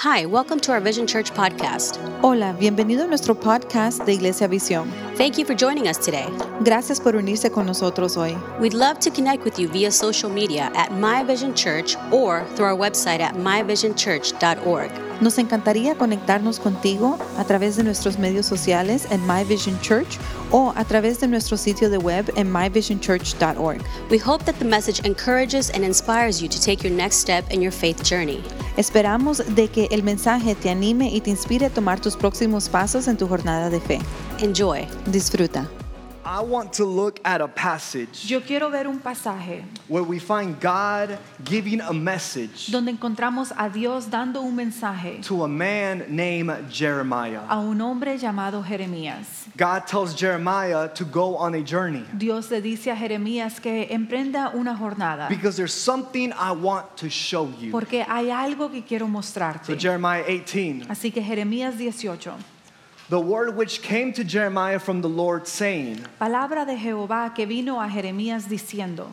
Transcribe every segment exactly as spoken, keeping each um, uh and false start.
Hi, welcome to our Vision Church podcast. Hola, bienvenido a nuestro podcast de Iglesia Visión. Thank you for joining us today. Gracias por unirse con nosotros hoy. We'd love to connect with you via social media at My Vision Church or through our website at my vision church dot org. Nos encantaría conectarnos contigo a través de nuestros medios sociales en My Vision Church o a través de nuestro sitio de web en my vision church dot org. We hope that the message encourages and inspires you to take your next step in your faith journey. Esperamos de que el mensaje te anime y te inspire a tomar tus próximos pasos en tu jornada de fe. Enjoy. Disfruta. I want to look at a passage Yo quiero ver un pasaje where we find God giving a message donde encontramos a Dios dando un mensaje to a man named Jeremiah. a un hombre llamado Jeremías. God tells Jeremiah to go on a journey Dios le dice a Jeremías que emprenda una jornada because there's something I want to show you. porque hay algo que quiero So mostrarte. Jeremiah eighteen, Así que Jeremías dieciocho. the word which came to Jeremiah from the Lord saying, Palabra de Jehová que vino a Jeremías diciendo: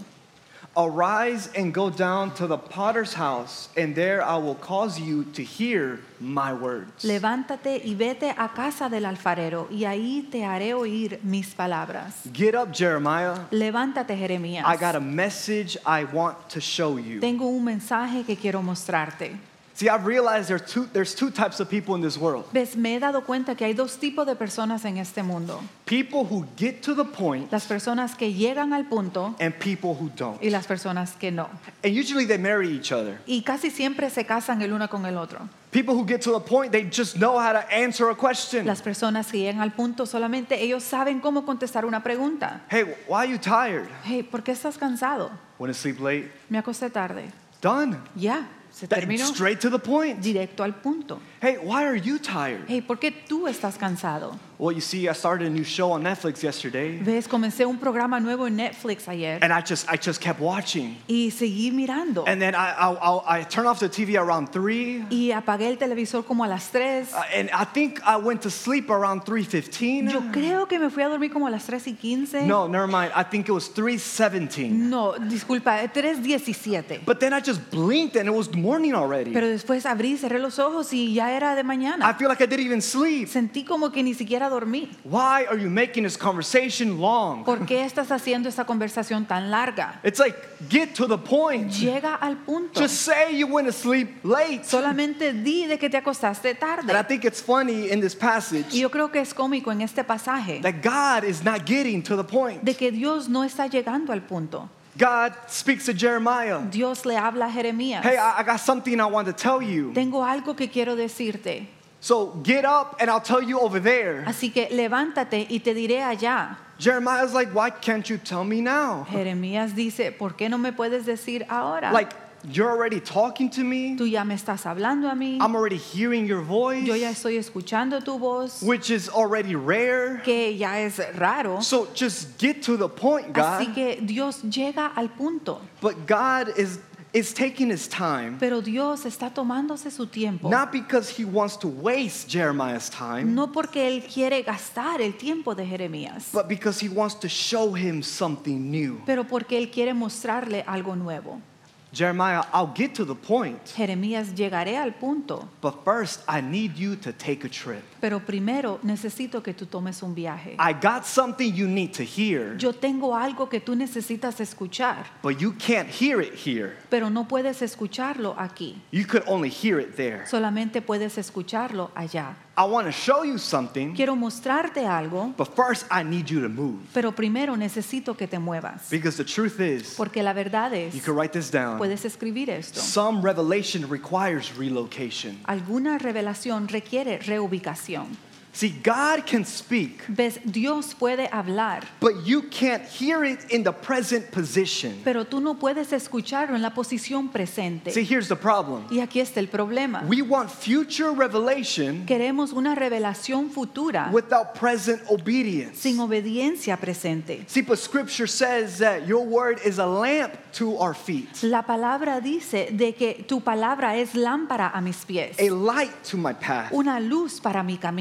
arise and go down to the potter's house, and there I will cause you to hear my words. Levántate y vete a casa del alfarero y ahí te haré oír mis palabras. Get up, Jeremiah. Levántate, Jeremías. I got a message I want to show you. Tengo un mensaje que quiero mostrarte. See, I've realized there's two, there's two types of people in this world. Ves, me he dado cuenta que hay dos tipos de personas en este mundo. People who get to the point Las personas que llegan al punto and people who don't. y las personas que no. And usually they marry each other. Y casi siempre se casan el uno con el otro. People who get to the point, they just know how to answer a question. Las personas que llegan al punto solamente ellos saben cómo contestar una pregunta. Hey, why are you tired? Hey, ¿por qué estás cansado? Want to sleep late? Me acosté tarde. Done. Ya, se That- terminó. straight to the point. Directo al punto. Hey, why are you tired? Hey, ¿por qué tú estás cansado? Well, you see, I started a new show on Netflix yesterday, Ves, comencé un programa nuevo en Netflix ayer and I just I just kept watching. y seguí mirando. And then I I, I, I turned off the T V around three, Y apagué el televisor como a las tres. uh, and I think I went to sleep around three fifteen. Yo creo que me fui a dormir como a las tres y quince. No, never mind. I think it was three seventeen. No, disculpa, tres diecisiete. But then I just blinked and it was morning already. Pero después abrí, cerré los ojos y ya era de I mañana. feel like I didn't even sleep. Sentí como que ni siquiera dormí. Why are you making this conversation long? ¿Por qué estás haciendo esta conversación tan larga? It's like, get to the point. Llega al punto. Just say you went to sleep late. Solamente di de que te acostaste And I tarde. think it's funny in this Y passage yo creo que es cómico en este pasaje that God is not getting to the point. de que Dios no está llegando al punto. God speaks to Jeremiah. Dios le habla a Jeremías. Hey, I, I got something I want to tell you. Tengo algo que quiero decirte. So get up and I'll tell you over there. Así que levántate y te diré allá. Jeremiah's like, why can't you tell me now? Jeremías dice, ¿por qué no me puedes decir ahora? Like, you're already talking to me. Tú ya me estás hablando a mí. I'm already hearing your voice, Yo ya estoy escuchando tu voz, which is already rare. que ya es raro. So just get to the point, Así God. que Dios llega al punto. But God is is taking his time, Pero Dios está tomándose su tiempo. not because he wants to waste Jeremiah's time, No porque Él quiere gastar el tiempo de Jeremías, but because he wants to show him something new. pero porque Él quiere mostrarle algo nuevo. Jeremiah, I'll get to the point, Jeremías, llegaré al punto, but first I need you to take a trip. pero primero necesito que tú tomes un viaje. I got something you need to hear, Yo tengo algo que tú necesitas escuchar, but you can't hear it here. pero no puedes escucharlo aquí. You could only hear it there. Solamente puedes escucharlo allá. I want to show you something, Quiero mostrarte algo, but first I need you to move. pero primero necesito que te muevas. Because the truth is, Porque la verdad you es, can write this down, puedes escribir esto. some revelation requires relocation. Alguna revelación requiere reubicación. See, God can speak, Ves, Dios puede hablar, but you can't hear it in the present position. pero tú no puedes escucharlo en la posición presente. See, here's the problem. Y aquí está el problema. We want future revelation Queremos una revelación futura without present obedience. sin obediencia presente. See, but scripture says that your word is a lamp to our feet, La palabra dice de que tu palabra es lámpara a mis pies, a light to my path. una luz para mi camino.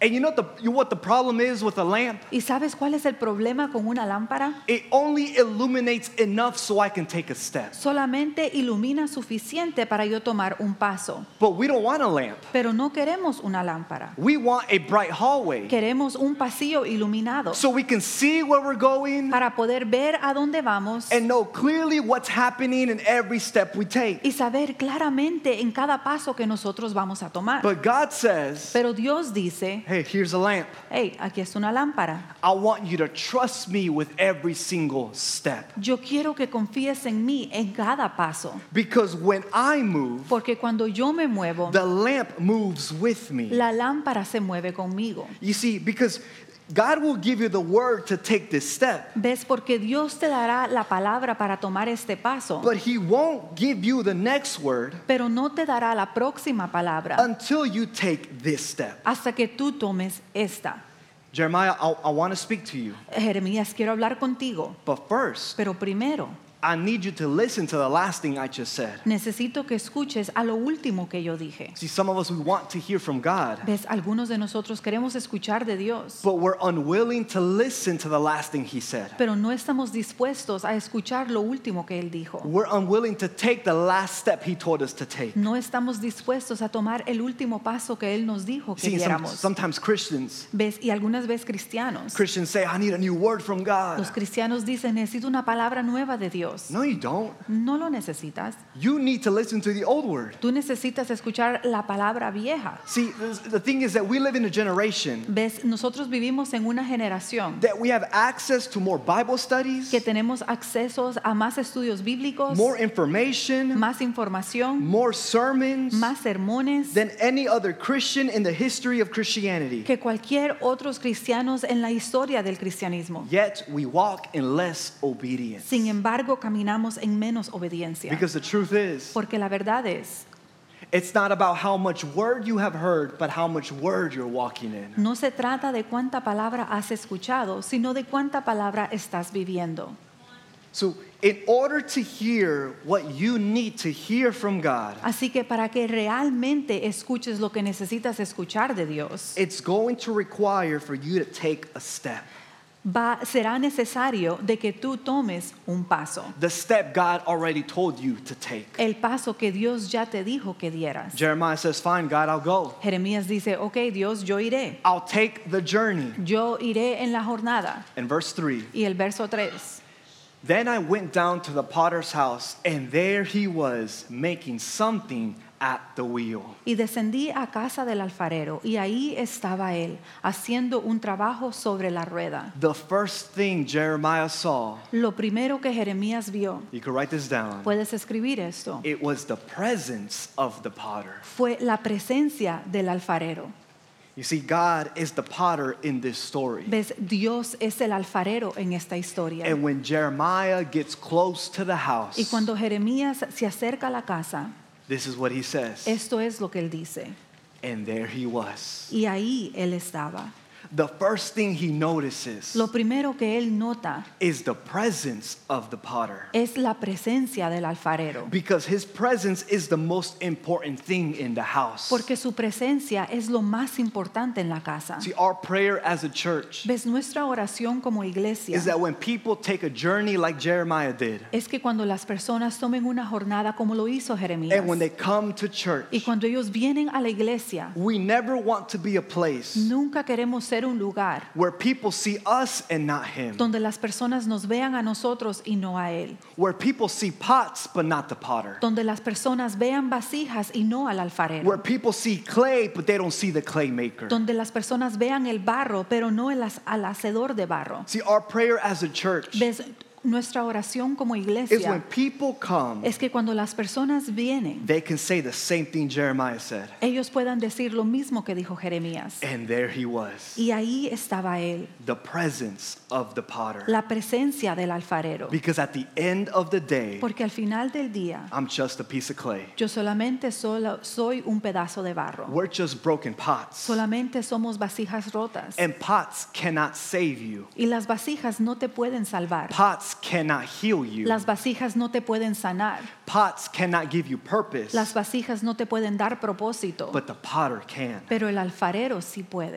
And you know what the, you know what the problem is with a lamp? ¿Y sabes cuál es el problema con una lámpara? It only illuminates enough so I can take a step. Solamente ilumina suficiente para yo tomar un paso. But we don't want a lamp. Pero no queremos una lámpara. We want a bright hallway Queremos un pasillo iluminado so we can see where we're going para poder ver a dónde vamos and know clearly what's happening in every step we take. y saber claramente en cada paso que nosotros vamos a tomar. But God says, Pero Dios dice, hey, here's a lamp. hey, aquí es una lámpara. I want you to trust me with every single step. Yo quiero que confíes en mí en cada paso. Because when I move, Porque cuando yo me muevo, the lamp moves with me. la lámpara se mueve conmigo. You see, because God will give you the word to take this step, ¿Ves? Porque Dios te dará la palabra para tomar este paso, but He won't give you the next word pero no te dará la próxima palabra until you take this step. hasta que tú tomes esta. Jeremiah, I, I want to speak to you, Jeremías, quiero hablar contigo, but first, pero primero I need you to listen to the last thing I just said. necesito que escuches a lo último que yo dije. See, some of us, we want to hear from God, ¿Ves? Algunos de nosotros queremos escuchar de Dios, but we're unwilling to listen to the last thing He said. pero no estamos dispuestos a escuchar lo último que Él dijo. We're unwilling to take the last step He told us to take. No estamos dispuestos a tomar el último paso que Él nos dijo que See, some, diéramos. sometimes Christians, ¿Ves? Y algunas veces cristianos. Christians say, I need a new word from God. Los cristianos dicen, necesito una palabra nueva de Dios. No, you don't. No lo necesitas. You need to listen to the old word. Tú necesitas escuchar la palabra vieja. See, the thing is that we live in a generation ¿Ves? Nosotros vivimos en una generación that we have access to more Bible studies, que tenemos accesos a más estudios bíblicos, more information, más información, more sermons más sermones than any other Christian in the history of Christianity. que cualquier otros cristianos en la historia del cristianismo. Yet we walk in less obedience. Sin embargo, caminamos en menos obediencia. Because the truth is, Porque la verdad es, it's not about how much word you have heard, but how much word you're walking in. no se trata de cuánta palabra has escuchado, sino de cuánta palabra estás viviendo. So, in order to hear what you need to hear from God, Así que para que realmente escuches lo que necesitas escuchar de Dios, it's going to require for you to take a step. va, será necesario de que tú tomes un paso. The step God already told you to take. El paso que Dios ya te dijo que dieras. Jeremiah says, fine, God, I'll go. Jeremías dice, ok, Dios, yo iré. I'll take the journey. Yo iré en la jornada. And verse three, Y el verso tres. then I went down to the potter's house, and there he was making something at the wheel. Y descendí a casa del alfarero, y ahí estaba él, haciendo un trabajo sobre la rueda. The first thing Jeremiah saw, Lo primero que Jeremías vio, you can write this down, puedes escribir esto, it was the presence of the potter. fue la presencia del alfarero. You see, God is the potter in this story. ¿Ves? Dios es el alfarero en esta historia. And when Jeremiah gets close to the house, Y cuando Jeremías se acerca a la casa, this is what he says. esto es lo que él dice. And there he was. Y ahí él estaba. The first thing he notices Lo primero que él nota is the presence of the potter. es la presencia del alfarero. Because his presence is the most important thing in the house. Porque su presencia es lo más importante en la casa. See, our prayer as a church ¿Ves? Nuestra oración como iglesia is that when people take a journey like Jeremiah did, es que cuando las personas tomen una jornada como lo hizo Jeremías, and when they come to church, y cuando ellos vienen a la iglesia, we never want to be a place nunca queremos ser un lugar where people see us and not him. donde las personas nos vean a nosotros y no a él. Where people see pots but not the potter. Donde las personas vean vasijas y no al alfarero. Where people see clay but they don't see the clay maker. Donde las personas vean el barro, pero no el as- al hacedor de barro. See, our prayer as a church ¿Ves? Nuestra oración como is when iglesia people come, es que cuando las personas vienen, they can say the same thing Jeremiah said. ellos puedan decir lo mismo que dijo Jeremías. And there he was, Y ahí estaba él, the presence of the potter. la presencia del alfarero. Because at the end of the day, Porque al final del día, I'm just a piece of clay. yo solamente solo soy un pedazo de barro. We're just broken pots. Solamente somos vasijas rotas. And pots cannot save you. Y las vasijas no te pueden salvar. Pots cannot heal you. Las vasijas no te pueden sanar. Pots cannot give you purpose. Las vasijas no te pueden dar propósito. But the potter can. Pero el alfarero sí puede.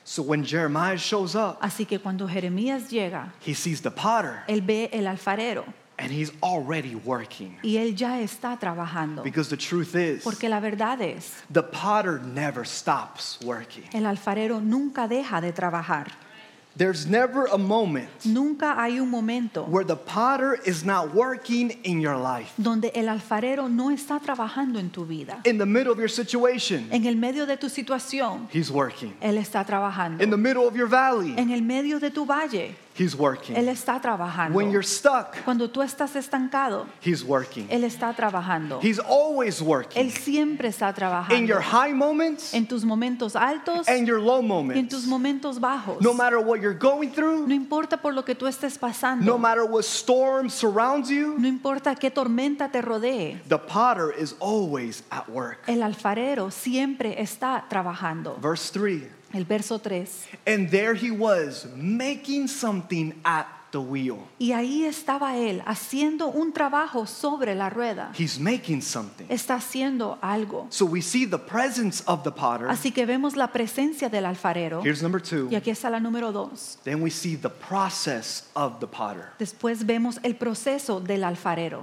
So when Jeremiah shows up, Así que cuando Jeremías llega, he sees the potter él ve el alfarero and he's already working. y él ya está trabajando. Because the truth is, Porque la verdad es, the potter never stops working. el alfarero nunca deja de trabajar. There's never a moment Nunca hay un momento where the potter is not working in your life. donde el alfarero no está trabajando en tu vida. In the middle of your situation, En el medio de tu situación, he's working. él está trabajando. In the middle of your valley, En el medio de tu valle, he's working. él está trabajando. When you're stuck, Cuando tú estás estancado, he's working. él está trabajando. He's always Él working. siempre está In trabajando. your high moments En tus momentos altos and your low y en tus moments. momentos bajos. No matter what you're going through, No importa por lo que tú estés pasando. no matter what storm surrounds you, No importa qué tormenta te rodee. the potter is always at work. El alfarero siempre está trabajando. Verse three. El verso tres. And there he was making something at the wheel. Y ahí estaba él haciendo un trabajo sobre la rueda. He's making something. Está haciendo algo. So we see the presence of the potter. Así que vemos la presencia del alfarero. Here's number two. Y aquí está la número dos. Then we see the process of the potter. Después vemos el proceso del alfarero.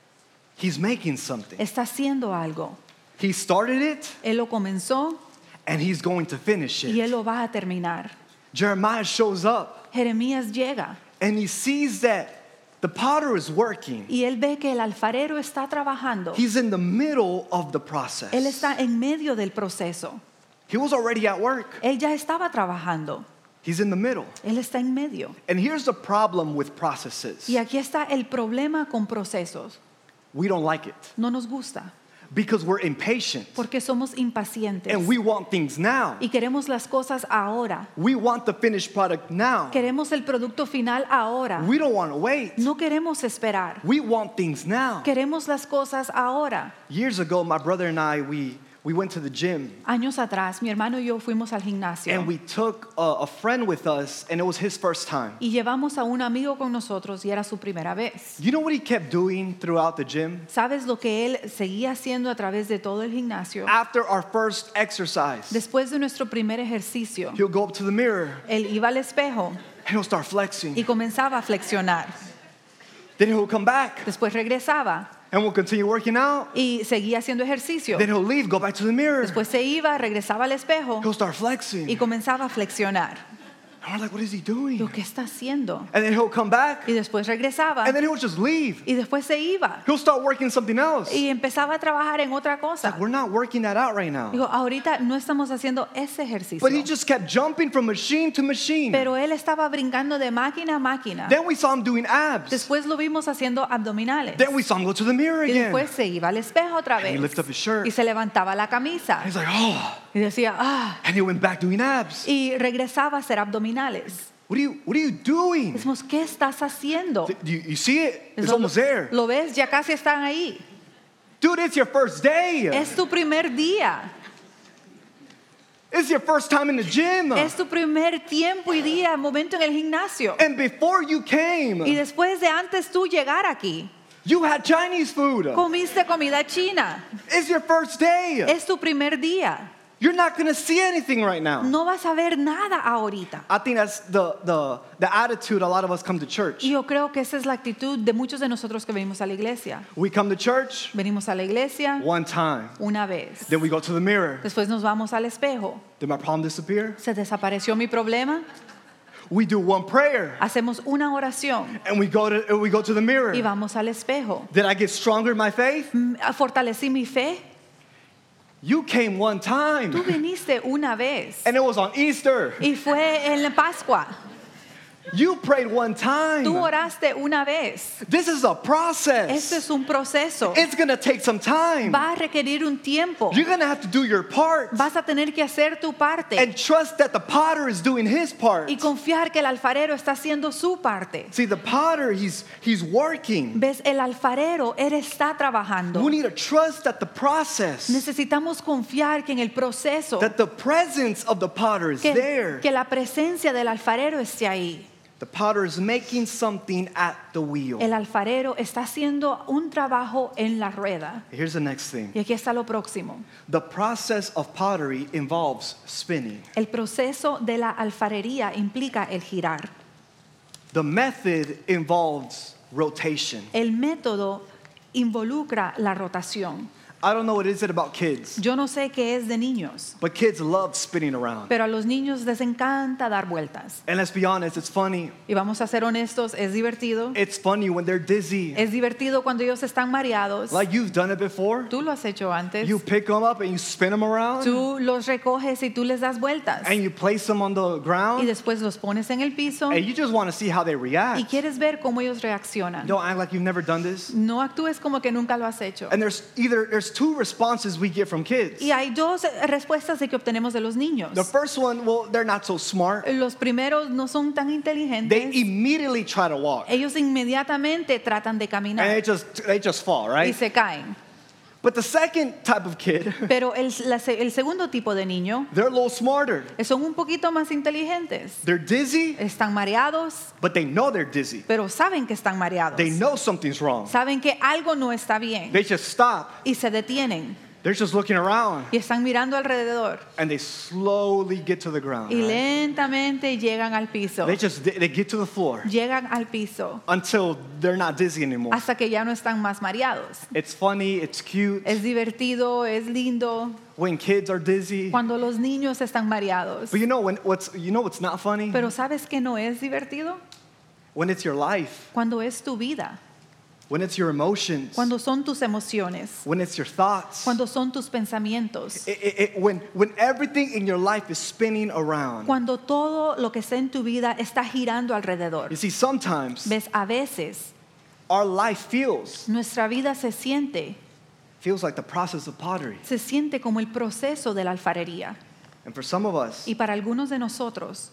He's making something. Está haciendo algo. He started it Él lo comenzó and he's going to finish y it. él lo va a terminar. Jeremiah shows up Jeremías llega and he sees that the potter is working. y él ve que el alfarero está trabajando. He's in the middle of the process. Él está en medio del proceso. He was already at work. Él ya estaba trabajando. He's in the middle. Él está en medio. And here's the problem with processes. Y aquí está el problema con procesos. We don't like it No nos gusta because we're impatient porque somos impacientes and we want things now. y queremos las cosas ahora. We want the finished product now. Queremos el producto final ahora. We don't want to wait. No queremos esperar. We want things now. Queremos las cosas ahora. Years ago, my brother and I, we, we went to the gym Años atrás, mi hermano y yo fuimos al gimnasio and we took a, a friend with us and it was his first time. y llevamos a un amigo con nosotros y era su primera vez. You know what he kept doing throughout the gym? ¿Sabes lo que él seguía haciendo a través de todo el gimnasio? After our first exercise, Después de nuestro primer ejercicio, he'll go up to the mirror él iba al espejo and he'll start flexing. y comenzaba a flexionar. Then he'll come back Después regresaba and we'll continue working out. y seguía haciendo ejercicio. Then he'll leave, go back to the mirror. Después se iba, regresaba al espejo He'll start flexing. y comenzaba a flexionar. And we're like, what is he doing? ¿Lo que está haciendo? And then he'll come back Y después regresaba and then he'll just leave. y después se iba He'll start working something else. y empezaba a trabajar en otra cosa. We're not working that out right now. Digo, ahorita no estamos haciendo ese ejercicio. But he just kept jumping from machine to machine. Pero él estaba brincando de máquina a máquina. Then we saw him doing abs. Después lo vimos haciendo abdominales. Then we saw him go to the mirror Y again. después se iba al espejo otra And he vez. lifted up his shirt. Y se levantaba la camisa. He's like, oh. Y decía, ah. And he went back doing abs. Y regresaba a hacer abdominales. What are you, what are you doing? Decimos, ¿qué estás haciendo? Do you, you see it? It's Eso almost there. Lo ves, ya casi están ahí. Dude, it's your first day. Es tu primer día. It's your first time in the gym. Es tu primer tiempo y día, momento en el gimnasio. And before you Y came, después de antes tú llegar aquí, you had Chinese food. comiste comida china. It's your first day. Es tu primer día. You're not going to see anything right now. No vas a ver nada ahorita. I think that's the, the, the attitude a lot of us come to church. Y yo creo que esa es la actitud de muchos de nosotros que venimos a la iglesia. We come to church Venimos a la iglesia one time. una vez. Then we go to the mirror. Después nos vamos al espejo. Did my problem disappear? Se desapareció mi problema. We do one prayer. Hacemos una oración And we go to, and we go to the mirror. y vamos al espejo. Did I get stronger in my faith? Mm, Fortalecí mi fe. You came one time. Tú viniste una vez And it was on Easter. y fue en la Pascua. You prayed one Tú time. oraste una vez. This is a Esto process. es un proceso. It's going to take some time. Va a requerir un tiempo. You're going to have to do your part. Vas a tener que hacer tu parte And trust that the potter is doing his part. y confiar que el alfarero está haciendo su parte. See, the potter, he's, he's working. Ves, el alfarero, él está trabajando. We need to trust that the process, Necesitamos confiar que en el proceso, that the presence of the potter is que, there. que la presencia del alfarero esté ahí. The potter is making something at the wheel. El alfarero está haciendo un trabajo en la rueda. Here's the next thing. Y aquí está lo próximo. The process of pottery involves spinning. El proceso de la alfarería implica el girar. The method involves rotation. El método involucra la rotación. I don't know what is it about kids, Yo no sé qué es de niños, but kids love spinning around. pero a los niños les encanta dar vueltas. And let's be honest, it's funny. Y vamos a ser honestos, es divertido. It's funny when they're dizzy. Es divertido cuando ellos están mareados. Like you've done it before. Tú lo has hecho antes. You pick them up and you spin them around. Tú los recoges y tú les das vueltas. And you place them on the Y ground. después los pones en el piso And you just want to see how they y react. quieres ver cómo ellos reaccionan. Don't act like you've never done this. No actúes como que nunca lo has hecho. And there's either there's two responses we get from kids. Y hay dos respuestas de que obtenemos de los niños. The first one, well, they're not so smart. Los primeros no son tan They inteligentes. immediately try to walk. Ellos inmediatamente tratan de And caminar they just they just fall, y right? se caen. But the second type of kid, Pero el, la se- el segundo tipo de niño they're a little smarter. son un poquito más inteligentes. They're dizzy, Están mareados, but they know they're dizzy. pero saben que están mareados. They know something's wrong. Saben que algo no está bien They just stop. y se detienen They're just looking around. y están mirando alrededor And they slowly get to the ground. y right? lentamente llegan al piso. They just they get to the floor Llegan al piso until they're not dizzy anymore. hasta que ya no están más mareados. It's funny, it's cute. Es divertido, es lindo When kids are dizzy. cuando los niños están mareados. But you know when what's you know what's not funny? Pero ¿sabes qué no es divertido? When it's your life, Cuando es tu vida, when it's your emotions, cuando son tus emociones, when it's your thoughts. cuando son tus pensamientos, It- it- it- when when everything in your life is spinning around. cuando todo lo que está en tu vida está girando alrededor. You see, sometimes Ves, a veces our life feels nuestra vida se siente, feels like the process of pottery. se siente como el proceso de la alfarería. And for some of us, Y para algunos de nosotros,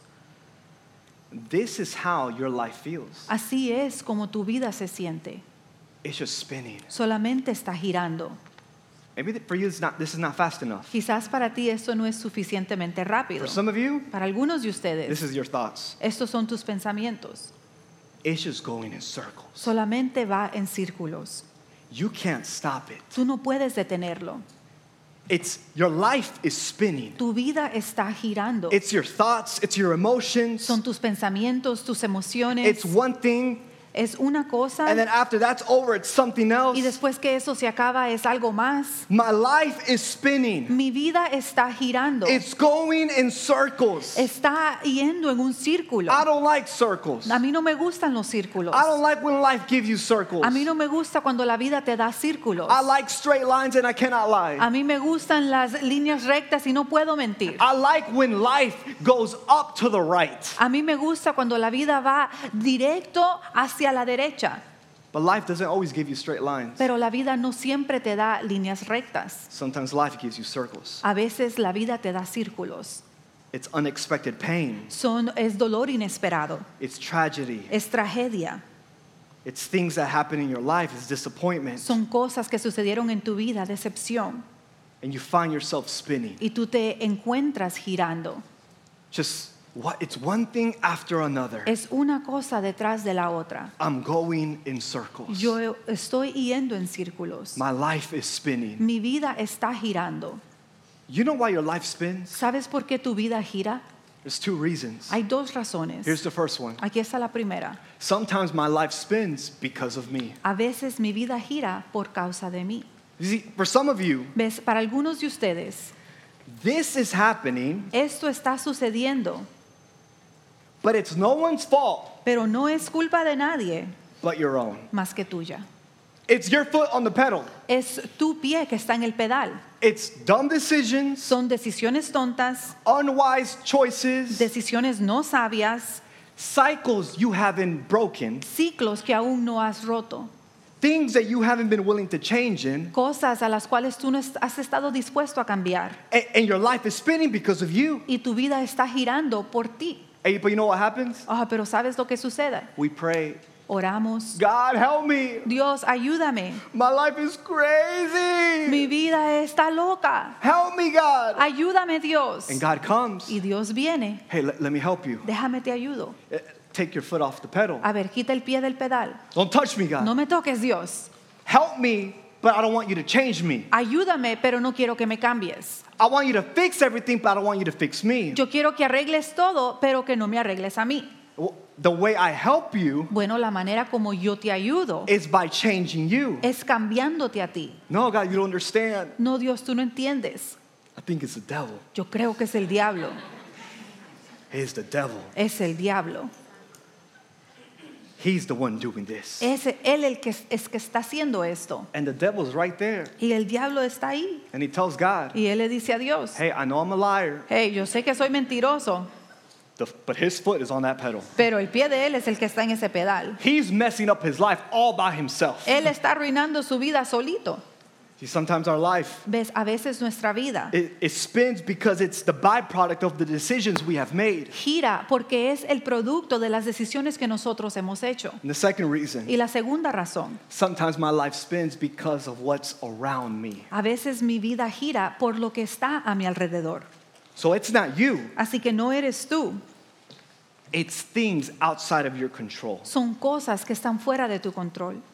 this is how your life feels. así es como tu vida se siente. It's just spinning. Solamente está girando. Maybe that for you, it's not, this is not fast enough. Quizás para ti esto no es suficientemente rápido. For some of you, Para algunos de this ustedes, is your thoughts. estos son tus pensamientos. It's just going in circles. Solamente va en círculos. You can't stop it. Tú no puedes detenerlo. It's your life is spinning. Tu vida está girando. It's your thoughts, it's your emotions. Son tus pensamientos, tus emociones. It's one thing, Es una cosa and then after that's over, it's something else. y después que eso se acaba es algo más. My life is spinning. Mi vida está girando. It's going in circles. Está yendo en un círculo. I don't like circles. A mí no me gustan los círculos. I don't like when life gives you circles. A mí no me gusta cuando la vida te da círculos. I like straight lines and I cannot lie. A mí me gustan las líneas rectas y no puedo mentir. I like when life goes up to the right. A mí me gusta cuando la vida va directo hacia la derecha, But life doesn't always give you straight lines. pero la vida no siempre te da líneas rectas. Sometimes life gives you circles. A veces la vida te da círculos. It's unexpected pain. Son, es dolor inesperado, It's tragedy. es tragedia, It's things that happen in your life. It's disappointment. son cosas que sucedieron en tu vida, decepción, And you find yourself spinning. y tú te encuentras girando. Just what? It's one thing after another. Es una cosa detrás de la otra. I'm going in circles. Yo estoy yendo en círculos. My life is spinning. Mi vida está girando. You know why your life spins? ¿Sabes por qué tu vida gira? There's two reasons. Hay dos razones. Here's the first one. Aquí está la primera. Sometimes my life spins because of me. A veces mi vida gira por causa de mí. You see, for some of you, ¿Ves? Para algunos de ustedes, this is happening, esto está sucediendo, but it's no one's fault pero no es culpa de nadie but your own. más que tuya. It's your foot on the pedal. Es tu pie que está en el pedal. It's dumb decisions, Son decisiones tontas, unwise choices, decisiones no sabias, cycles you haven't broken, ciclos que aún no has roto, things that you haven't been willing to change in, cosas a las cuales tú no est- has estado dispuesto a cambiar. and, and your life is spinning because of you. Y tu vida está girando por ti. Hey, but you know what happens? Ah, pero ¿sabes lo que sucede? We pray, Oramos. God help me. Dios, ayúdame. My life is crazy. Mi vida está loca. Help me, God. Ayúdame, Dios. And God comes. Y Dios viene. Hey, let, let me help you. Déjame te ayudo. Uh, take your foot off the pedal. A ver, quita el pie del pedal. Don't touch me, God. No me toques, Dios. Help me, but I don't want you to change me. Ayúdame, pero no quiero que me cambies. I want you to fix everything, but I don't want you to fix me. Yo quiero que arregles todo, pero que no me arregles a mí. Well, the way I help you Bueno, la manera como yo te ayudo is by changing you. es cambiándote a ti. No, God, you don't understand. No, Dios, tú no entiendes. I think it's the devil. Yo creo que es el diablo. It's the devil. Es el diablo. He's the one doing this. Es él el que es, es que está haciendo esto. And the devil's right there. Y el diablo está ahí. And he tells God, Y él le dice a Dios, hey, I know I'm a liar, hey, yo sé que soy mentiroso, the- but his foot is on that pedal. pero el pie de él es el que está en ese pedal. He's messing up his life all by himself. Él está arruinando su vida solito. See, sometimes our life, Ves, a veces nuestra vida it, it spins because it's the byproduct of the decisions we have made. gira porque es el producto de las decisiones que nosotros hemos hecho. And the second reason, Y la segunda razón, sometimes my life spins because of what's around me. a veces mi vida gira por lo que está a mi alrededor. So it's not you, Así que no eres tú, it's things outside of your control. son cosas que están fuera de tu control.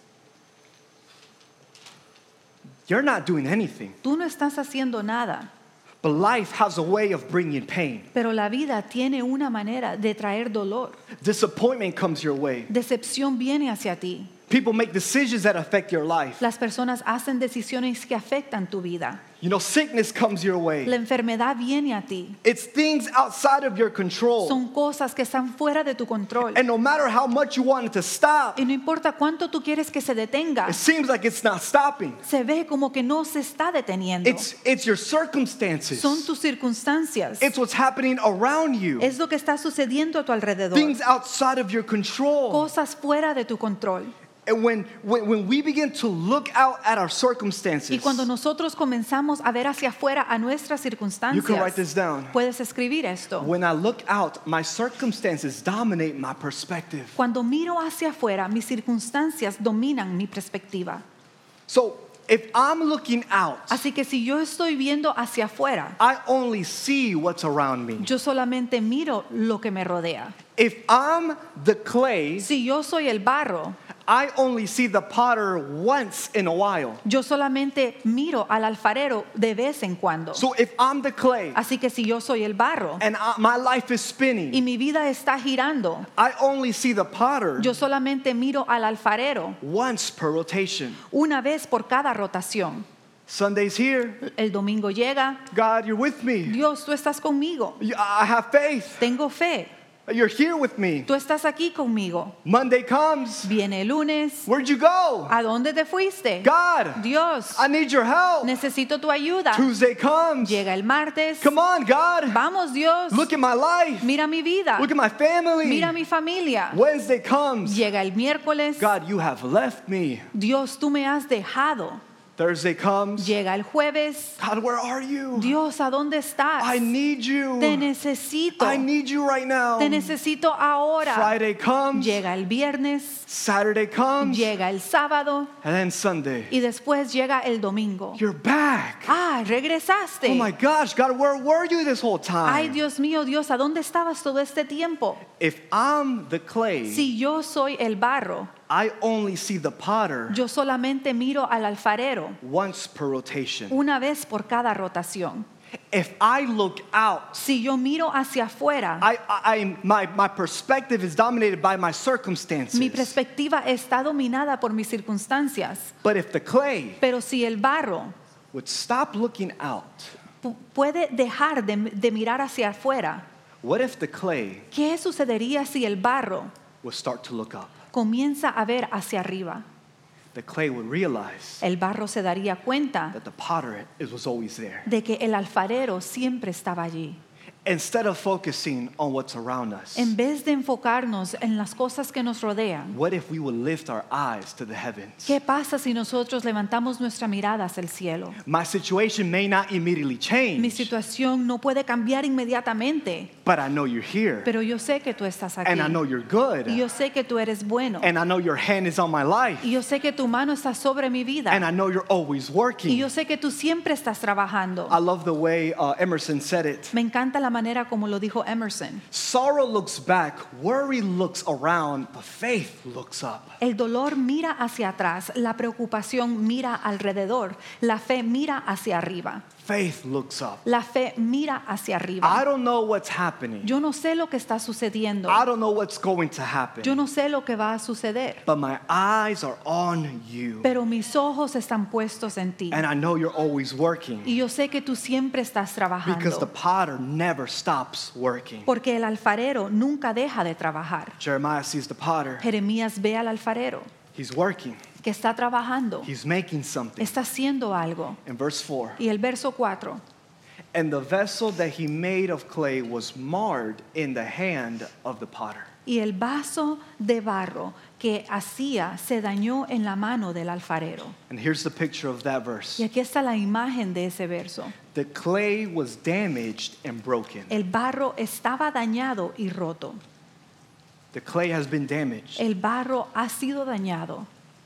You're not doing anything, Tú no estás haciendo nada, but life has a way of bringing pain. pero la vida tiene una manera de traer dolor. Disappointment comes your way. Decepción viene hacia ti. People make decisions that affect your life. Las personas hacen decisiones que afectan tu vida. You know, sickness comes your La way. enfermedad viene a ti. It's things outside of your control. Son cosas que están fuera de tu control. And no matter how much you want it to stop, Y no importa cuánto tú quieres que se detenga, it seems like it's not stopping. se ve como que no se está deteniendo. It's, it's your circumstances. Son tus circunstancias. It's what's happening around you. Es lo que está sucediendo a tu alrededor. Things outside of your control. Cosas fuera de tu control. And when, when, when we begin to look out at our circumstances, Y cuando nosotros comenzamos a ver hacia afuera a nuestras you can write this circunstancias, down. puedes escribir esto. When I look out, my circumstances dominate my perspective. Cuando miro hacia afuera, mis circunstancias dominan mi perspectiva. So if I'm looking out, Así que si yo estoy viendo hacia afuera, I only see what's around me. yo solamente miro lo que me rodea. If I'm the clay, Si yo soy el barro, I only see the potter once in a while. yo solamente miro al alfarero de vez en cuando. So if I'm the clay Así que si yo soy el barro and I, my life is y spinning, mi vida está girando, I only see the potter yo solamente miro al alfarero once per rotation. una vez por cada rotación. Sunday's here. El domingo llega, God, you're with me. Dios, tú estás conmigo. You- I have faith. Tengo fe. You're here with me. Tú estás aquí conmigo. Monday comes. Viene el lunes. Where'd you go? ¿A dónde te fuiste? God, Dios, I need your help. necesito tu ayuda. Tuesday comes. Llega el martes. Come on, God. Vamos, Dios. Look at my life. Mira mi vida. Look at my family. Mira mi familia. Wednesday comes. Llega el miércoles. God, you have left me. Dios, tú me has dejado. Thursday comes. Llega el jueves. God, where are you? Dios, ¿a dónde estás? I need you. Te necesito. I need you right now. Te necesito ahora. Friday comes. Llega el viernes. Saturday comes. Llega el sábado. And then Sunday. Y después llega el domingo. You're back. Ah, regresaste. Oh my gosh, God, where were you this whole time? Ay, Dios mío, Dios, ¿a dónde estabas todo este tiempo? If I'm the clay, Si yo soy el barro, I only see the potter yo solamente miro al alfarero once per rotation. una vez por cada rotación. If I look out, Si yo miro hacia afuera, I, I, I, my, my perspective is dominated by my circumstances. mi perspectiva está dominada por mis circunstancias. But if the clay Pero si el barro would stop looking out, pu- puede dejar de, de mirar hacia afuera, what if the clay ¿qué sucedería si el barro would start to look up? comienza a ver hacia arriba? The clay would realize El barro se daría cuenta that the potter it was always there. de que el alfarero siempre estaba allí. Instead of focusing on what's around us, En vez de enfocarnos en las cosas que nos rodean, what if we would lift our eyes to the heavens? ¿qué pasa si nosotros levantamos nuestra mirada hacia el cielo? My situation may not immediately Mi change, situación no puede cambiar inmediatamente, but I know you're here. pero yo sé que tú estás aquí. And I know you're good. Y yo sé que tú eres bueno. And I know your hand is on my life. Y yo sé que tu mano está sobre mi vida. And I know you're always Y working. yo sé que tú siempre estás trabajando. I love the way uh, Emerson said it. Me encanta la manera como lo dijo Emerson. Sorrow looks back, worry looks around, but faith looks up. El dolor mira hacia atrás, la preocupación mira alrededor, la fe mira hacia arriba. Faith looks up. La fe mira hacia I arriba. don't know what's happening. Yo no sé lo que está sucediendo. I don't know what's going to happen. Yo no sé lo que va a suceder. But my eyes are on you. Pero mis ojos están puestos en ti. And I know you're always working. Y yo sé que tú siempre estás Because the trabajando. potter never stops working. Porque el alfarero nunca deja de trabajar. Jeremiah sees the potter. Jeremías ve al alfarero He's working. que está trabajando. He's making something. Está haciendo algo. In verse four. Y el verso cuatro. And the vessel that he made of clay was marred in the hand of the potter. Y el vaso de barro que hacía se dañó en la mano del alfarero. And here's the picture of that Y verse. aquí está la imagen de ese verso. The clay was damaged and broken. El barro estaba dañado y roto. The clay has been damaged. El barro ha sido dañado.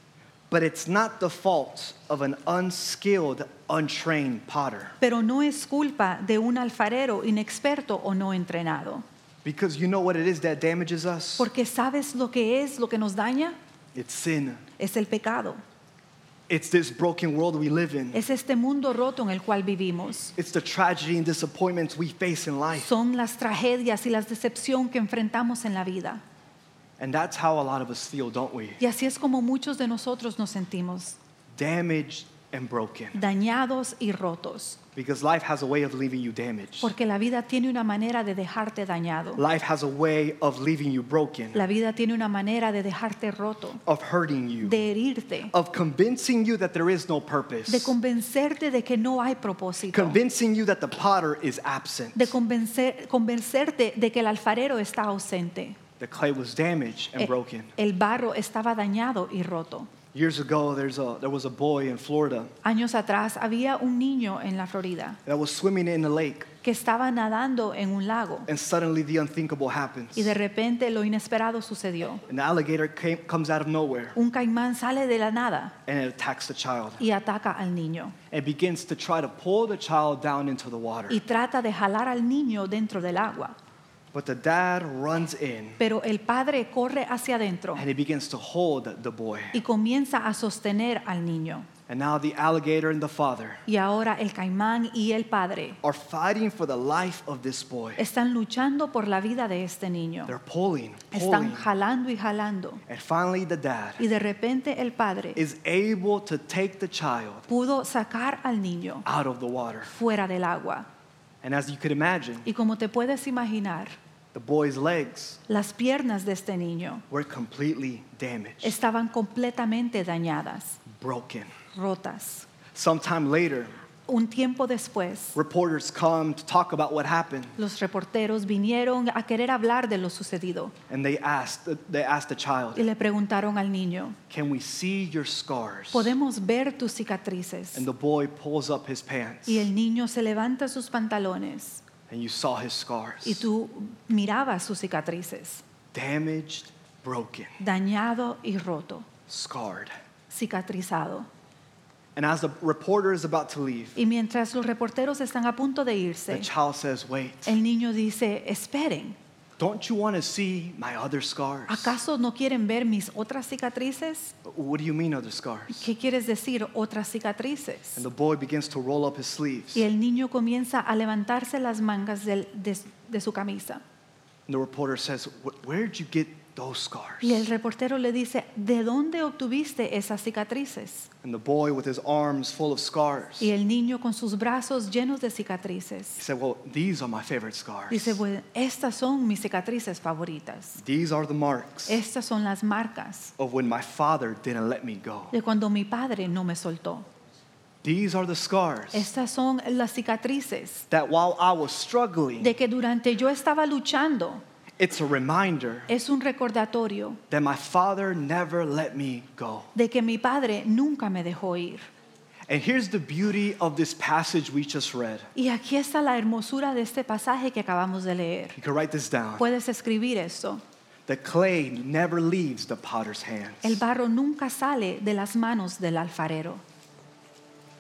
But it's not the fault of an unskilled, untrained potter. Pero no es culpa de un alfarero inexperto o no entrenado. Because you know what it is that damages us? Porque ¿sabes lo que es lo que nos daña? It's sin. Es el pecado. It's this broken world we live in. Es este mundo roto en el cual vivimos. It's the tragedy and disappointments we face in life. Son las tragedias y la decepción que enfrentamos en la vida. And that's how a lot of us feel, don't we? Y así es como muchos de nosotros nos sentimos, Damaged and broken. dañados y rotos. Because life has a way of leaving you damaged. Porque la vida tiene una manera de dejarte dañado. Life has a way of leaving you broken, La vida tiene una manera de dejarte roto, of hurting you, de herirte, of convincing you that there is no purpose, de convencerte de que no hay propósito, convincing you that the potter is absent. de convencer, convencerte de que el alfarero está ausente. The clay was damaged and Eh, broken. El barro estaba dañado y roto. Years ago, there's a, there was a boy in Florida Años atrás había un niño en la Florida that was swimming in a lake, que estaba nadando en un lago and suddenly the unthinkable happens. y de repente lo inesperado sucedió. An alligator came, comes out of nowhere Un caimán sale de la nada and it attacks the child. y ataca al niño It begins to try to pull the child down into the water. y trata de jalar al niño dentro del agua. But the dad runs in Pero el padre corre hacia adentro and he begins to hold the boy. y comienza a sostener al niño. And now the alligator and the father Y ahora el caimán y el padre are fighting for the life of this boy. están luchando por la vida de este niño. They're pulling, Están pulling. jalando y jalando. And finally the dad Y de repente el padre is able to take the child pudo sacar al niño out of the water. fuera del agua. And as you could imagine, Y como te puedes imaginar, the boy's legs las piernas de este niño were completely damaged, estaban completamente dañadas, broken. rotas. Sometime later, Un tiempo después, reporters come to talk about what happened, los reporteros vinieron a querer hablar de lo sucedido and they asked they asked the child, y le preguntaron al niño, "Can we see your scars?" ¿podemos ver tus cicatrices? And the boy pulls up his pants, Y el niño se levanta sus pantalones and you saw his scars. y tú mirabas sus cicatrices, Damaged, broken, dañado y roto, scarred. cicatrizado. And as the reporter is about to leave, Y mientras los reporteros están a punto de the irse, child says, "Wait, el niño dice, esperen, don't you want to see my other scars?" ¿acaso no quieren ver mis otras cicatrices? What do you mean other scars? ¿Qué quieres decir otras cicatrices? And the boy begins to roll up his sleeves. Y el niño comienza a levantarse las mangas del- de, de su camisa. And the reporter says, "Wh- "Where did you get those scars?" Y el reportero le dice, ¿de dónde obtuviste esas cicatrices? And the boy with his arms full of scars, Y el niño con sus brazos llenos de he cicatrices said, "Well, these are my favorite scars. dice, bueno, estas son mis cicatrices favoritas. These are the marks Estas son las marcas of when my father didn't let me go. de cuando mi padre no me soltó. These are the scars Estas son las cicatrices that while I was struggling, de que durante yo estaba luchando, it's a reminder es un recordatorio that my father never let me go." de que mi padre nunca me dejó ir. And here's the beauty of this passage we just read. Y aquí está la hermosura de este pasaje que acabamos de leer. You can write this down. Puedes escribir esto. The clay never leaves the potter's hands. El barro nunca sale de las manos del alfarero.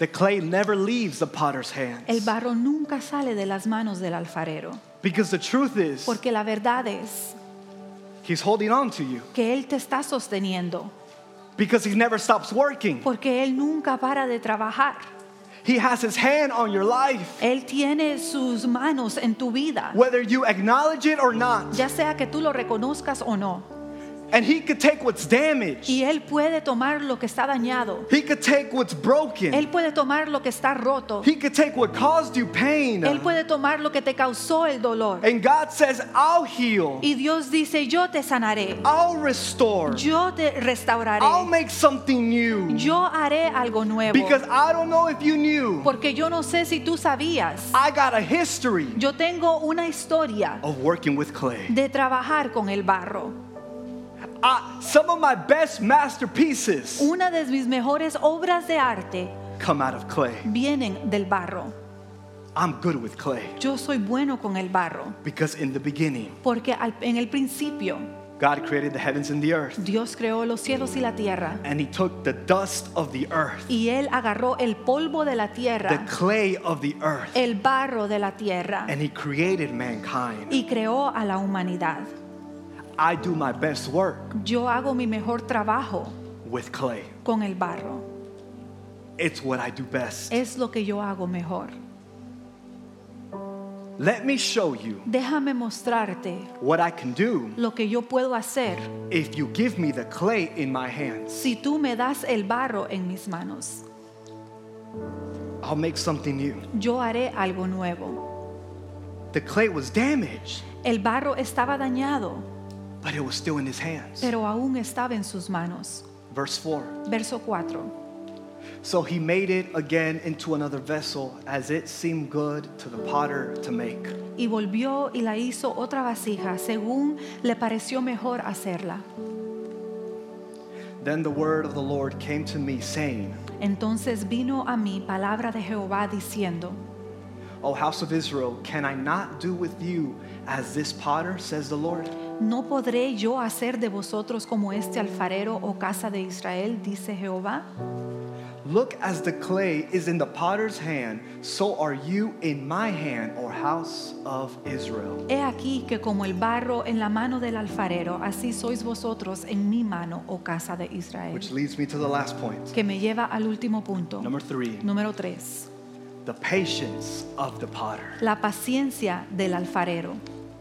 The clay never leaves the potter's hands. El barro nunca sale de las manos del alfarero. Because the truth is, Porque la verdad es he's holding on to you. que Él te está sosteniendo. Because he never stops working. Porque Él nunca para de trabajar. He has his hand on your life. Él tiene sus manos en tu vida. Whether you acknowledge it or not. Ya sea que tú lo reconozcas o no. And he could take what's damaged. Y Él puede tomar lo que está dañado. He could take what's broken. Él puede tomar lo que está roto. He could take what caused you pain. Él puede tomar lo que te causó el dolor. And God says, I'll heal. Y Dios dice, yo te sanaré. I'll restore. Yo te restauraré. I'll make something new. Yo haré algo nuevo. Because I don't know if you knew. Porque yo no sé si tú sabías. I got a history Yo tengo una historia of working with clay. de trabajar con el barro. Uh, some of my best masterpieces Una de mis mejores obras de arte come out of clay. vienen del barro. I'm good with clay. Yo soy bueno con el barro. Because in the beginning, Porque al- en el principio God created the heavens and the earth. Dios creó los cielos y la tierra. And he took the dust of the earth, Y Él agarró el polvo de la the tierra, clay of the earth, el barro de la tierra, and he created mankind. y creó a la humanidad. I do my best work Yo hago mi mejor trabajo with clay. con el barro. It's what I do best. Es lo que yo hago mejor. Let me show you Déjame mostrarte what I can do lo que yo puedo hacer if you give me the clay in my hands. si tú me das el barro en mis manos. I'll make something new. Yo haré algo nuevo. The clay was damaged, El barro estaba dañado, but it was still in his hands. pero aún estaba en sus manos. Verse four. Verso cuatro. So he made it again into another vessel as it seemed good to the potter to make. Y volvió y la hizo otra vasija según le pareció mejor hacerla. Then the word of the Lord came to me saying, Entonces vino a mí palabra de Jehová diciendo, O house of Israel, can I not do with you as this potter, says the Lord? ¿no podré yo hacer de vosotros como este alfarero o casa de Israel? Dice Jehová. Look, as the clay is in the potter's hand, so are you in my hand, O house of Israel. He aquí que como el barro en la mano del alfarero, así sois vosotros en mi mano, oh casa de Israel. Which leads me to the last point. Que me lleva al último punto. Number three, Número tres. the patience of the potter. La paciencia del alfarero.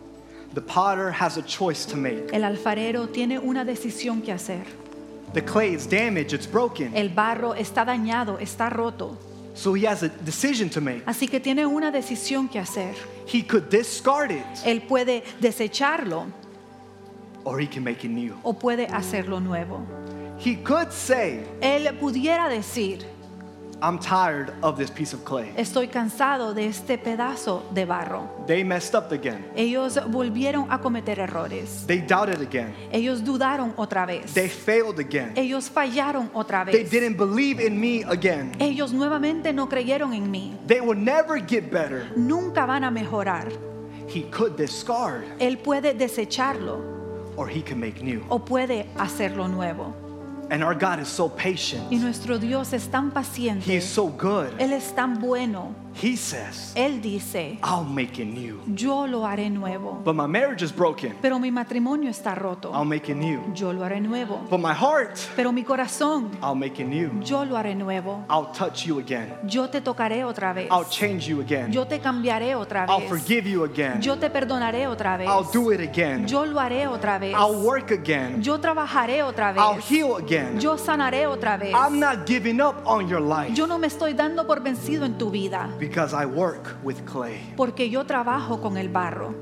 The potter has a choice to make. El alfarero tiene una decisión que hacer. The clay is damaged, it's broken. El barro está dañado, está roto. So he has a decision to make. Así que tiene una decisión que hacer. He could discard it, Él puede desecharlo or he can make it new. o puede hacerlo nuevo. He could say, Él pudiera decir, I'm tired of this piece of clay. estoy cansado de este pedazo de barro. They messed up again. Ellos volvieron a cometer errores. They doubted again. Ellos dudaron otra vez. They failed again. Ellos fallaron otra They vez. didn't believe in me again. Ellos nuevamente no creyeron en mí. They will never get better. Nunca van a mejorar. He could discard, Él puede desecharlo or he can make new. o puede hacerlo nuevo. And our God is so Y patient. nuestro Dios es tan He paciente. is so good. Él es tan bueno. He says, Él dice, I'll make it new. yo lo haré nuevo. But my marriage is broken. Pero mi matrimonio está roto. I'll make it new. Yo lo haré nuevo. But my heart, Pero mi corazón, I'll make it new. yo lo haré nuevo. I'll touch you again. Yo te tocaré otra vez. I'll change you again. Yo te cambiaré otra I'll vez. forgive you again. Yo te perdonaré otra vez. I'll do it again. Yo lo haré otra vez. I'll work again. Yo trabajaré otra I'll vez. heal again. Yo sanaré otra vez. I'm not giving up on your life Yo no me estoy dando por vencido en tu vida, because I work with clay. porque yo trabajo con el barro.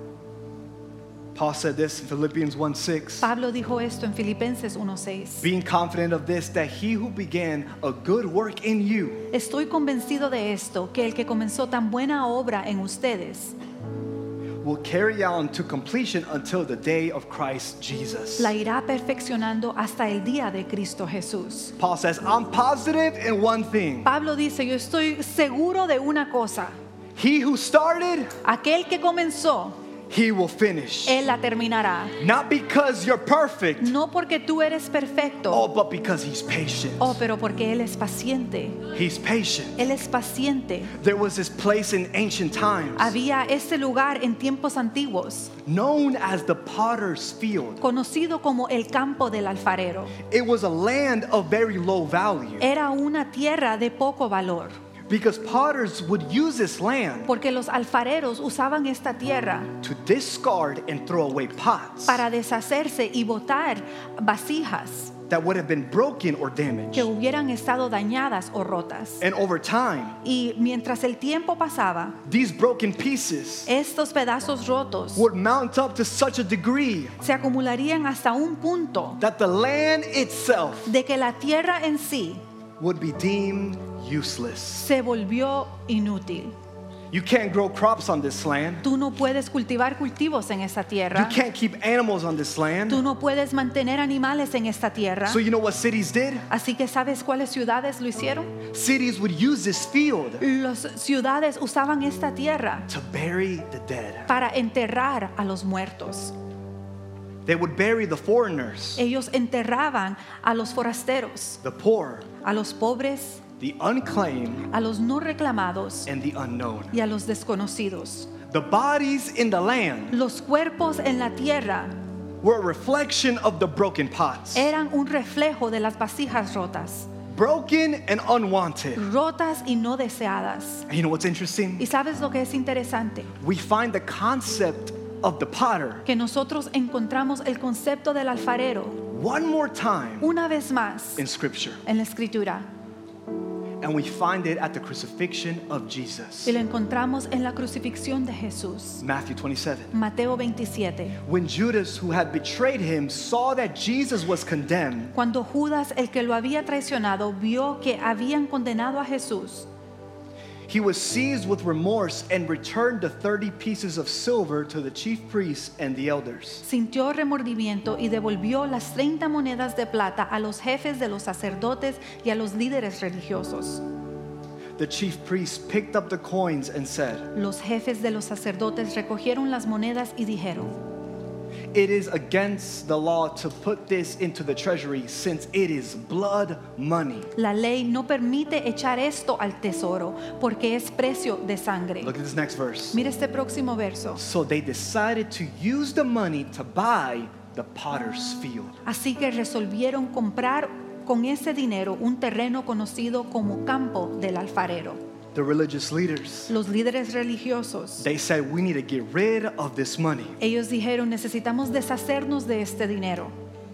Paul said this in Philippians one six. Pablo dijo esto en Filipenses uno seis. Being confident of this, that he who began a good work in you Estoy convencido de esto, que el que comenzó tan buena obra en ustedes will carry on to completion until the day of Christ Jesus. la irá perfeccionando hasta el día de Cristo Jesús. Paul says, I'm positive in one thing. Pablo dice, yo estoy seguro de una cosa. He who started, Aquel que comenzó, He will finish. Él la terminará. Not because you're perfect, No porque tú eres perfecto, oh, but because He's patient. oh, pero porque Él es paciente. He's patient. Él es paciente. There was this place in ancient times Había este lugar en tiempos antiguos, known as the Potter's Field. conocido como el campo del alfarero. It was a land of very low value Era una tierra de poco valor, because potters would use this land porque los alfareros usaban esta tierra to discard and throw away pots para deshacerse y botar vasijas that would have been broken or que damaged. hubieran estado dañadas o rotas. And over time, Y mientras el tiempo pasaba, these broken pieces estos pedazos rotos would mount up to such a degree se acumularían hasta un punto that the land itself de que la tierra en sí would be deemed useless. se volvió inútil. You can't grow crops on this land. Tú no puedes cultivar cultivos en esta You tierra. can't keep animals on this land. Tú no puedes mantener animales en esta tierra. So you know what cities did? Así que ¿sabes cuáles ciudades lo hicieron? Cities would use this field Las ciudades usaban esta tierra to bury the dead. para enterrar a los muertos. They would bury the foreigners, Ellos enterraban a los forasteros, the poor, a los pobres, the unclaimed, a los no reclamados and the unknown. y a los desconocidos. The bodies in the land Los cuerpos en la tierra were a reflection of the broken pots. eran un reflejo de las vasijas rotas, Broken and unwanted. rotas y no deseadas. And you know what's interesting? ¿Y sabes lo que es interesante? We find the concept of the potter Que nosotros encontramos el concepto del alfarero one more time una vez más in Scripture. en la escritura, And we find it at the crucifixion of Jesus. y lo encontramos en la crucifixión de Jesús. Matthew twenty-seven. Mateo veintisiete. When Judas, who had betrayed him, saw that Jesus was condemned, Cuando Judas, el que lo había traicionado, vio que habían condenado a Jesús, he was seized with remorse and returned the thirty pieces of silver to the chief priests and the elders. sintió remordimiento y devolvió las treinta monedas de plata a los jefes de los sacerdotes y a los líderes religiosos. The chief priests picked up the coins and said, Los jefes de los sacerdotes recogieron las monedas y dijeron: "It is against the law to put this into the treasury, since it is blood money." La ley no permite echar esto al tesoro porque es precio de sangre. Look at this next verse. Mira este próximo verso. So they decided to use the money to buy the potter's field. Así que resolvieron comprar con ese dinero un terreno conocido como campo del alfarero. The religious leaders, Los líderes religiosos, they said, we need to get rid of this money. ellos dijeron: necesitamos deshacernos de este dinero.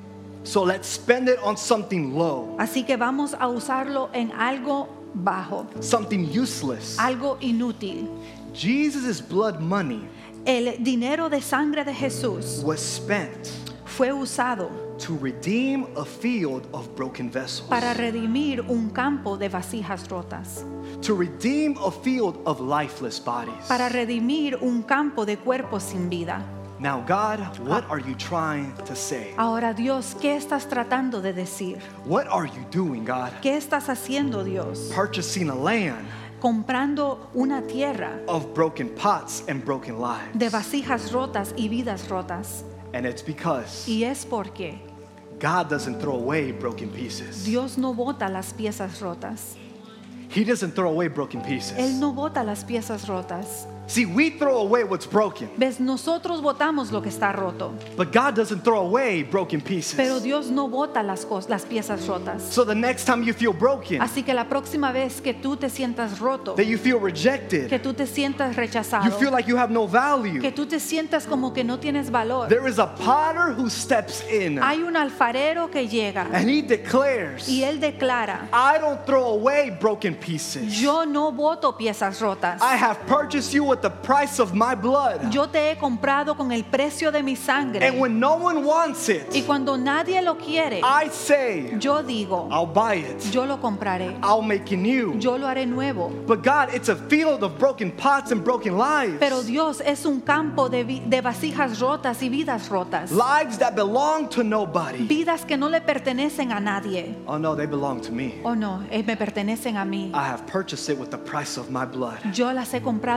So let's spend it on something low, Así que vamos a usarlo en algo bajo, something useless. algo inútil. Jesus' blood money El dinero de sangre de Jesús was spent fue usado to redeem a field of broken vessels, para redimir un campo de vasijas rotas, to redeem a field of lifeless bodies. para redimir un campo de cuerpos sin vida. Now, God, what are you trying to say? Ahora, Dios, ¿qué estás tratando de decir? What are you doing, God? ¿Qué estás haciendo, Dios? Purchasing a land Comprando una tierra of broken pots and broken lives. de vasijas rotas y vidas rotas. And it's because Y es porque God doesn't throw away broken pieces. Dios no bota las piezas rotas. He doesn't throw away broken pieces. Él no bota las piezas rotas. See, we throw away what's broken, ¿Ves? Nosotros botamos lo que está roto, but God doesn't throw away broken pieces. pero Dios no bota las, cos- las piezas rotas. So the next time you feel broken, Así que la próxima vez que tú te sientas roto, that you feel que rejected, tú te sientas you rechazado, feel like you have no value, que tú te sientas como que no tienes valor, there is a potter who steps in hay un alfarero que llega and he declares, y él declara: I don't throw away broken pieces. yo no boto piezas rotas. I have purchased you with the price of my blood. Yo te he comprado con el precio de mi sangre. And when no one wants Y it, cuando nadie lo quiere, I say, yo digo: I'll buy it. yo lo compraré, I'll make it new. yo lo haré nuevo. But God, it's a field of broken pots and broken lives. Pero Dios es un campo de, vi- de vasijas rotas y vidas rotas. Lives that belong to nobody. Vidas que no le pertenecen a nadie. Oh no, they belong to me. Oh no, eh, me pertenecen a mí. I have purchased it with the price of my blood. Yo las he comprado con el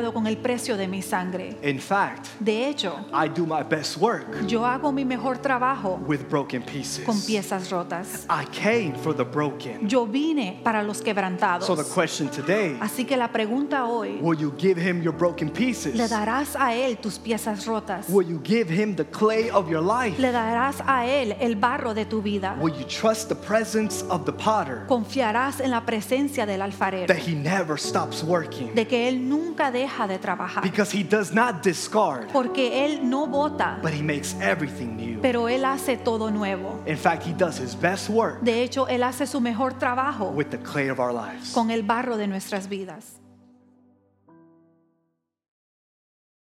precio de mi sangre. In fact, De hecho, I do my best work yo hago mi mejor trabajo with broken pieces. con piezas rotas. I came for the broken. Yo vine para los quebrantados. So the question today, Así que la pregunta hoy, will you give him your broken pieces? ¿le darás a él tus piezas rotas? Will you give him the clay of your life? ¿Le darás a él el barro de tu vida? Will you trust the presence of the potter, Confiarás en la presencia del alfarero, that he never stops working? de que él nunca deja de trabajar, Because he does not discard, porque él no bota, but he makes everything new. pero él hace todo nuevo. In fact, he does his best work De hecho, él hace su mejor trabajo with the clay of our lives. con el barro de nuestras vidas.